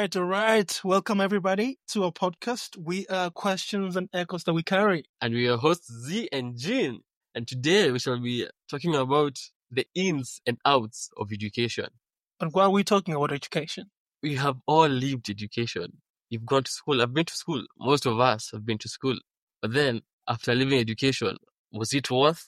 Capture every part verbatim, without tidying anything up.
right, all right. Welcome everybody to our podcast. We are Questions and Echoes that we carry. And we are hosts Z and Jean. And today we shall be talking about the ins and outs of education. And why are we talking about education? We have all lived education. You've gone to school. I've been to school. Most of us have been to school. But then, after leaving education, was it worth?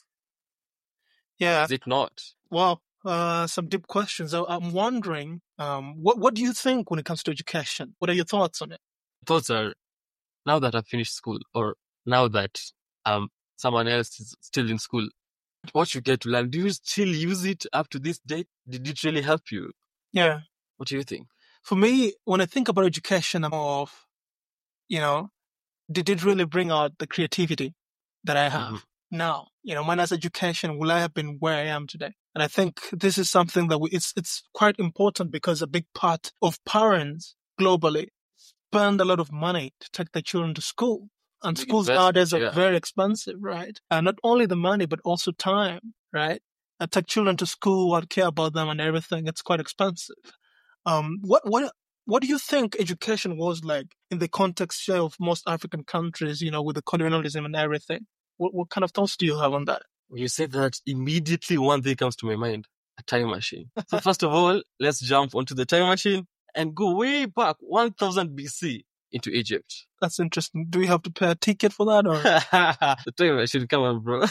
Yeah. Was it not? Well, uh, some deep questions. So I'm wondering, um, what what do you think when it comes to education? What are your thoughts on it? Thoughts are, now that I've finished school, or now that um someone else is still in school, what you get to learn, do you still use it up to this date? Did it really help you? Yeah. What do you think? For me, when I think about education, I'm more of, you know, did it really bring out the creativity that I have Mm-hmm. now? You know, minus education, will I have been where I am today? And I think this is something that we, it's it's quite important because a big part of parents globally spend a lot of money to take their children to school. And Big schools investment, nowadays are yeah. very expensive, right? And not only the money, but also time, right? And take children to school, and care about them and everything. It's quite expensive. Um, what what what do you think education was like in the context say, of most African countries? You know, with the colonialism and everything. What what kind of thoughts do you have on that? When you say that, immediately one thing comes to my mind: a time machine. So first of all, let's jump onto the time machine and go way back, one thousand B C, into Egypt. That's interesting. Do we have to pay a ticket for that, or The time machine, come on, bro.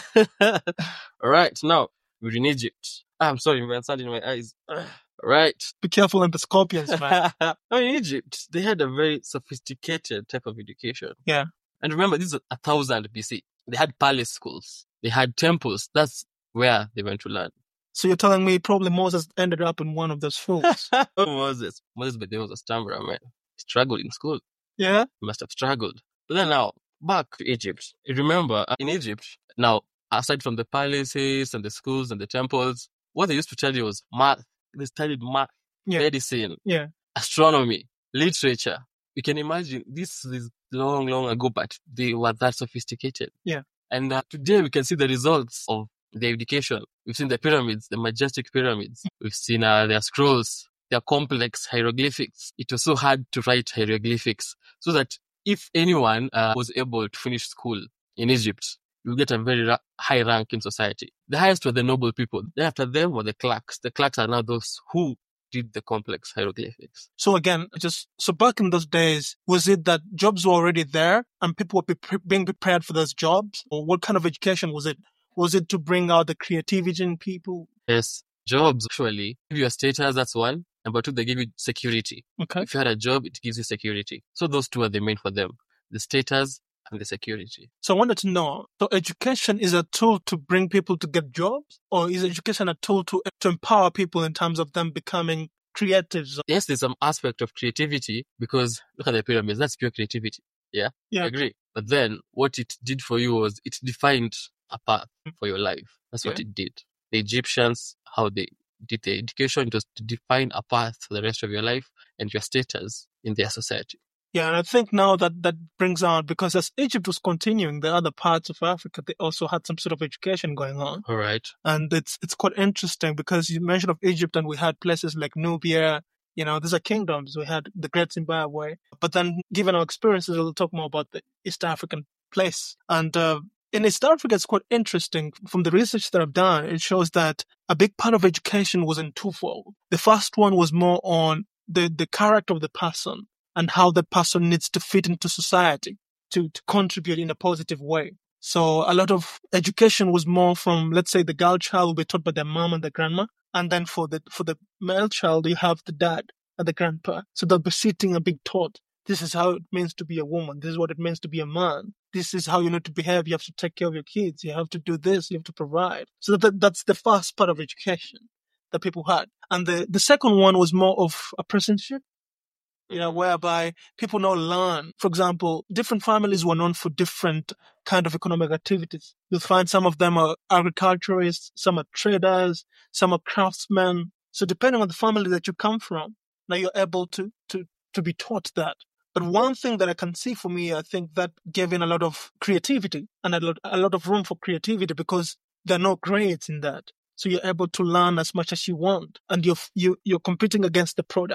All right, now we're in Egypt. I'm sorry, man, sand in my eyes. All right. be careful in the scorpions, man? Now in Egypt, they had a very sophisticated type of education. Yeah. And remember, this is a thousand B C. They had palace schools. They had temples. That's where they went to learn. So you're telling me probably Moses ended up in one of those schools? Oh, Moses. Moses, but there was a stammerer, man. He struggled in school. Yeah. He must have struggled. But then now, back to Egypt. You remember, uh, in Egypt, now, aside from the palaces and the schools and the temples, what they used to tell you was math. They studied math, Yeah. medicine, Yeah. astronomy, literature. You can imagine, this is long, long ago, but they were that sophisticated. Yeah. And uh, today we can see the results of their education. We've seen the pyramids, the majestic pyramids. We've seen uh, their scrolls, their complex hieroglyphics. It was so hard to write hieroglyphics, so that if anyone uh, was able to finish school in Egypt, you get a very ra- high rank in society. The highest were the noble people. Then after them were the clerks. The clerks are now those who did the complex hieroglyphics. So again, just so back in those days, was it that jobs were already there and people were pre- being prepared for those jobs, or what kind of education was it? Was it to bring out the creativity in people? Yes, jobs actually give you a status, that's one. Number two, they give you security. Okay. If you had a job, it gives you security. So those two are the main for them: the status and the security. So I wanted to know, so education is a tool to bring people to get jobs, or is education a tool to, to empower people in terms of them becoming creatives? Yes, there's some aspect of creativity, because look at the pyramids, that's pure creativity. Yeah? Yeah. I agree. But then what it did for you was it defined a path for your life. That's what Yeah. it did. The Egyptians, how they did their education, it was to define a path for the rest of your life and your status in their society. Yeah, and I think now that that brings out, because as Egypt was continuing, the other parts of Africa, they also had some sort of education going on. All right. And it's it's quite interesting because you mentioned of Egypt and we had places like Nubia, you know, these are kingdoms. We had the Great Zimbabwe. But then given our experiences, we'll talk more about the East African place. And uh, in East Africa, it's quite interesting. From the research that I've done, it shows that a big part of education was in twofold. The first one was more on the, the character of the person and how that person needs to fit into society to, to contribute in a positive way. So a lot of education was more from, let's say, the girl child will be taught by their mom and the grandma. And then for the for the male child, you have the dad and the grandpa. So they'll be sitting and being taught, this is how it means to be a woman. This is what it means to be a man. This is how you need to behave. You have to take care of your kids. You have to do this. You have to provide. So that, that's the first part of education that people had. And the, the second one was more of apprenticeship. You know, whereby people now learn. For example, different families were known for different kind of economic activities. You'll find some of them are agriculturists, some are traders, some are craftsmen. So depending on the family that you come from, now you're able to, to, to be taught that. But one thing that I can see for me, I think that gave in a lot of creativity and a lot, a lot of room for creativity because there are no grades in that. So you're able to learn as much as you want and you're, you, you're competing against the product.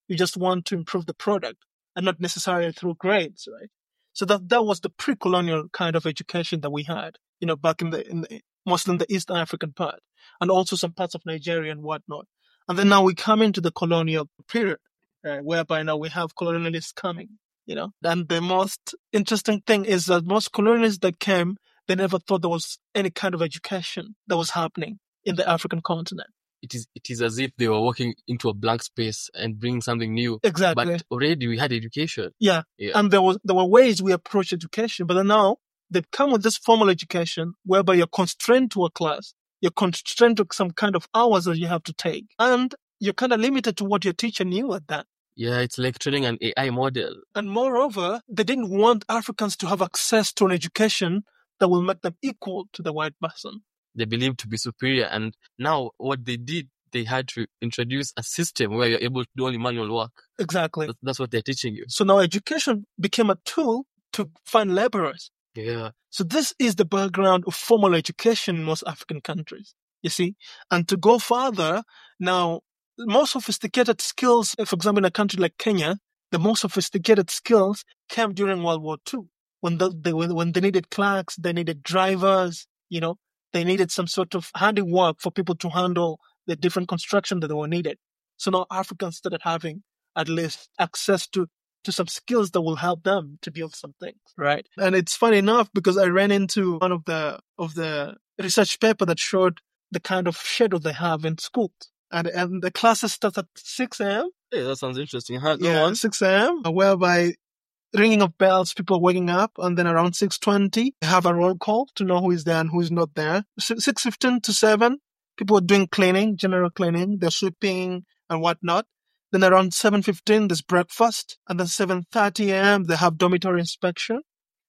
You just want to improve the product and not necessarily through grades, right? So that that was the pre-colonial kind of education that we had, you know, back in the in the, mostly in the East African part, and also some parts of Nigeria and whatnot. And then now we come into the colonial period, uh, whereby now we have colonialists coming, you know. And the most interesting thing is that most colonialists that came, they never thought there was any kind of education that was happening in the African continent. It is it is as if they were walking into a blank space and bringing something new. Exactly. But already we had education. Yeah. Yeah. And there was there were ways we approach education, but then now they've come with this formal education whereby you're constrained to a class, you're constrained to some kind of hours that you have to take, and you're kind of limited to what your teacher knew at that. Yeah, it's like training an A I model. And moreover, they didn't want Africans to have access to an education that will make them equal to the white person. They believed to be superior, and now what they did, they had to introduce a system where you're able to do only manual work. Exactly. That's, that's what they're teaching you. So now education became a tool to find laborers. Yeah. So this is the background of formal education in most African countries, you see. And to go further, now, more sophisticated skills, for example, in a country like Kenya, the most sophisticated skills came during World War Two. When the, they, when they needed clerks, they needed drivers, you know, they needed some sort of handiwork for people to handle the different construction that they were needed. So now Africans started having at least access to to some skills that will help them to build some things, right? And it's funny enough because I ran into one of the of the research paper that showed the kind of schedule they have in schools. And and the classes start at six a.m. Hey, that sounds interesting. Huh? Go Yeah, on. six a.m., whereby ringing of bells, people waking up, and then around six twenty, they have a roll call to know who is there and who is not there. six fifteen to seven, people are doing cleaning, general cleaning, they're sweeping and whatnot. Then around seven fifteen, there's breakfast. And then seven thirty a.m., they have dormitory inspection.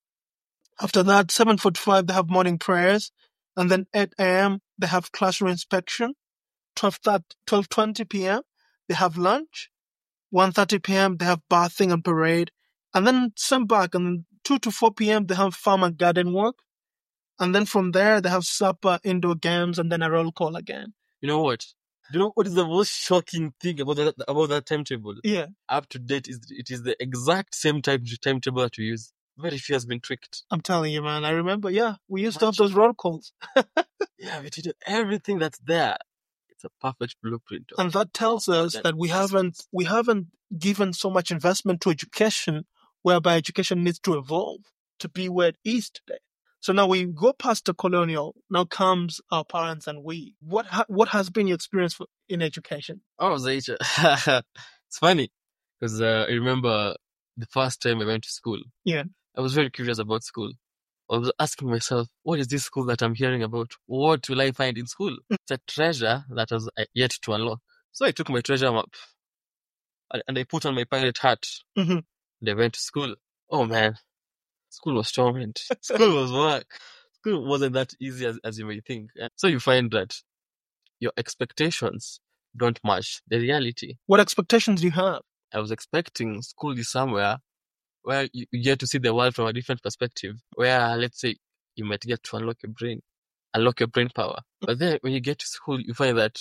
After that, seven forty-five, they have morning prayers. And then eight a.m., they have classroom inspection. twelve twenty p.m., they have lunch. one thirty p.m., they have bathing and parade. And then send back. And then two to four p.m., they have farm and garden work. And then from there, they have supper, indoor games, and then a roll call again. You know what? You know what is the most shocking thing about that about that timetable? Yeah. Up to date, is it is the exact same time timetable that we use. Very few has been tricked. I'm telling you, man. I remember, yeah, we used Much. to have those roll calls. Yeah, we did everything that's there. It's a perfect blueprint. And that tells us that, that we haven't we haven't given so much investment to education, whereby education needs to evolve to be where it is today. So now we go past the colonial. Now comes our parents and we. What ha- what has been your experience for, in education? Oh, Zaisha. It's funny because uh, I remember the first time I went to school. Yeah. I was very curious about school. I was asking myself, what is this school that I'm hearing about? What will I find in school? It's a treasure that was yet to unlock. So I took my treasure map and I put on my pirate hat. Mm-hmm. And I went to school. Oh, man. School was torment. School was work. School wasn't that easy as, as you may think. So you find that your expectations don't match the reality. What expectations do you have? I was expecting school is somewhere where you, you get to see the world from a different perspective, where, let's say, you might get to unlock your brain, unlock your brain power. But then when you get to school, you find that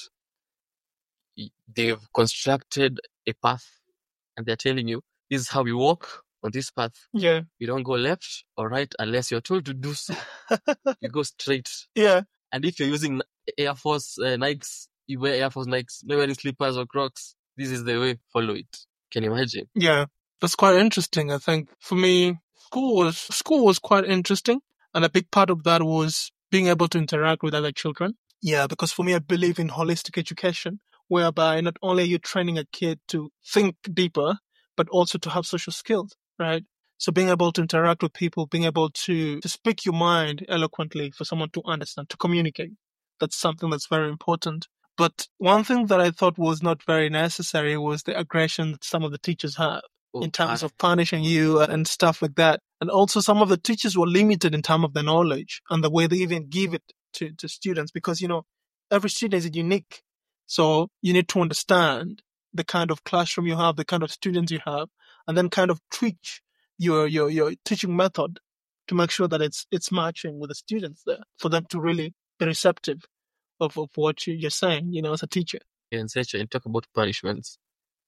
they've constructed a path and they're telling you, this is how we walk on this path. Yeah. You don't go left or right unless you're told to do so. You go straight. Yeah. And if you're using Air Force uh, Nikes, you wear Air Force Nikes, no wearing slippers or Crocs. This is the way. Follow it. Can you imagine? Yeah. That's quite interesting. I think for me, school was school was quite interesting. And a big part of that was being able to interact with other children. Yeah, because for me, I believe in holistic education, whereby not only are you training a kid to think deeper, but also to have social skills, right? So being able to interact with people, being able to, to speak your mind eloquently for someone to understand, to communicate. That's something that's very important. But one thing that I thought was not very necessary was the aggression that some of the teachers have oh, in terms I... of punishing you and stuff like that. And also some of the teachers were limited in terms of their knowledge and the way they even give it to, to students because, you know, every student is unique. So you need to understand the kind of classroom you have, the kind of students you have, and then kind of tweak your your your teaching method to make sure that it's it's matching with the students there for them to really be receptive of, of what you, you're saying, you know, as a teacher. In such and talk about punishments.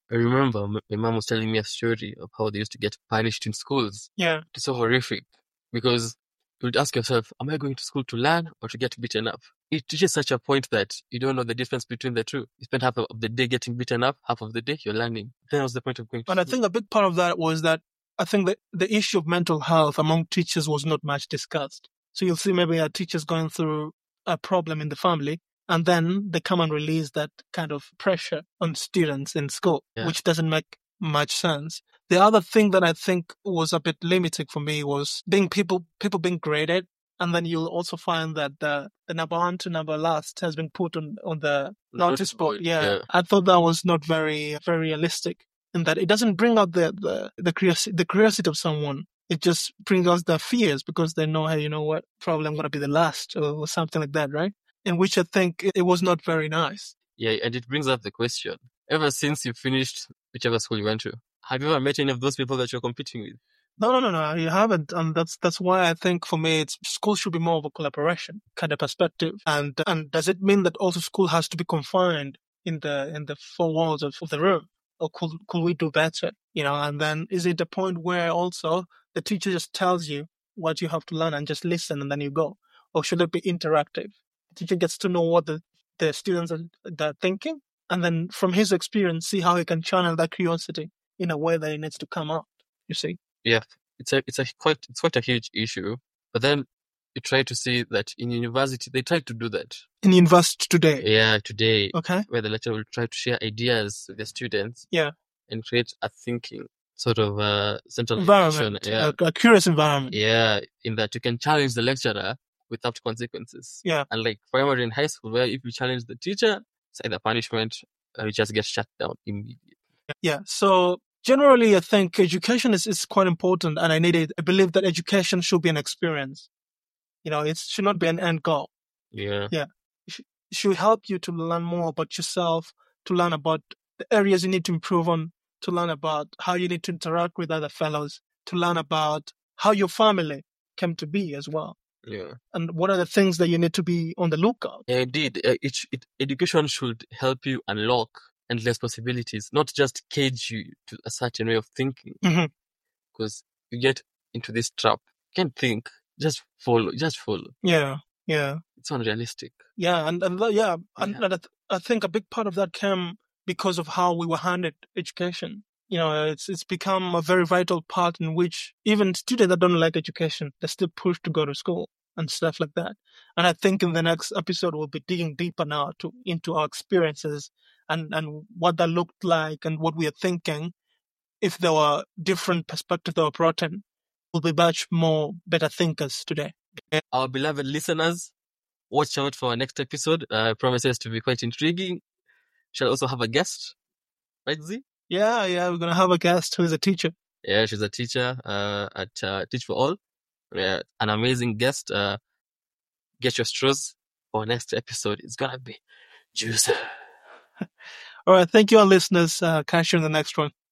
I remember m- my mom was telling me a story of how they used to get punished in schools. Yeah. It's so horrific because you would ask yourself, am I going to school to learn or to get beaten up? It reaches such a point that you don't know the difference between the two. You spend half of the day getting beaten up, half of the day you're learning. Then what's the point of going to And I school? think a big part of that was that I think that the issue of mental health among teachers was not much discussed. So you'll see maybe a teacher's going through a problem in the family, and then they come and release that kind of pressure on students in school, Yeah. which doesn't make much sense. The other thing that I think was a bit limiting for me was being people people being graded, and then you'll also find that the, the number one to number last has been put on, on the notice board. Yeah. Yeah. I thought that was not very very realistic, in that it doesn't bring out the the the curiosity, the curiosity of someone. It just brings out their fears because they know, hey, you know what, probably I'm going to be the last or something like that, right? In which I think it, it was not very nice. Yeah, and it brings up the question. Ever since you finished whichever school you went to, have you ever met any of those people that you're competing with? No, no, no, no, you haven't. And that's that's why I think for me, it's school should be more of a collaboration kind of perspective. And and does it mean that also school has to be confined in the in the four walls of, of the room? Or could could we do better? You know, and then is it the point where also the teacher just tells you what you have to learn and just listen and then you go? Or should it be interactive? The teacher gets to know what the, the students are they're thinking, and then from his experience, see how he can channel that curiosity in a way that it needs to come out, you see? Yeah, it's a it's a quite it's quite a huge issue. But then you try to see that in university they try to do that. In university today. Yeah, today, Okay. where the lecturer will try to share ideas with the students. Yeah. And create a thinking sort of uh, central Environment. Yeah. A, a curious environment. Yeah, in that you can challenge the lecturer without consequences. Yeah. And like primary and high school, where if you challenge the teacher, it's either punishment or you just get shut down immediately. Yeah. So generally, I think education is, is quite important, and I need it. I believe that education should be an experience. You know, it should not be an end goal. Yeah. Yeah. It should, it should help you to learn more about yourself, to learn about the areas you need to improve on, to learn about how you need to interact with other fellows, to learn about how your family came to be as well. Yeah. And what are the things that you need to be on the lookout? Yeah, indeed. Uh, it, it, education should help you unlock endless possibilities, not just cage you to a certain way of thinking. Mm-hmm. Because you get into this trap. You can't think. Just follow. Just follow. Yeah. Yeah. It's unrealistic. Yeah. And, and yeah, Yeah. and, and I, th- I think a big part of that came because of how we were handed education. You know, it's it's become a very vital part in which even students that don't like education, they're still pushed to go to school and stuff like that. And I think in the next episode, we'll be digging deeper now to into our experiences and, and what that looked like and what we are thinking. If there were different perspectives that were brought in, we'll be much more better thinkers today. Our beloved listeners, watch out for our next episode. Uh, promises to be quite intriguing. Shall also have a guest, right, Z? Yeah, yeah, we're going to have a guest who is a teacher. Yeah, she's a teacher uh, at uh, Teach for All. Yeah, an amazing guest. Uh, get your straws for next episode. It's going to be juicy. All right, thank you, our listeners. Uh, catch you in the next one.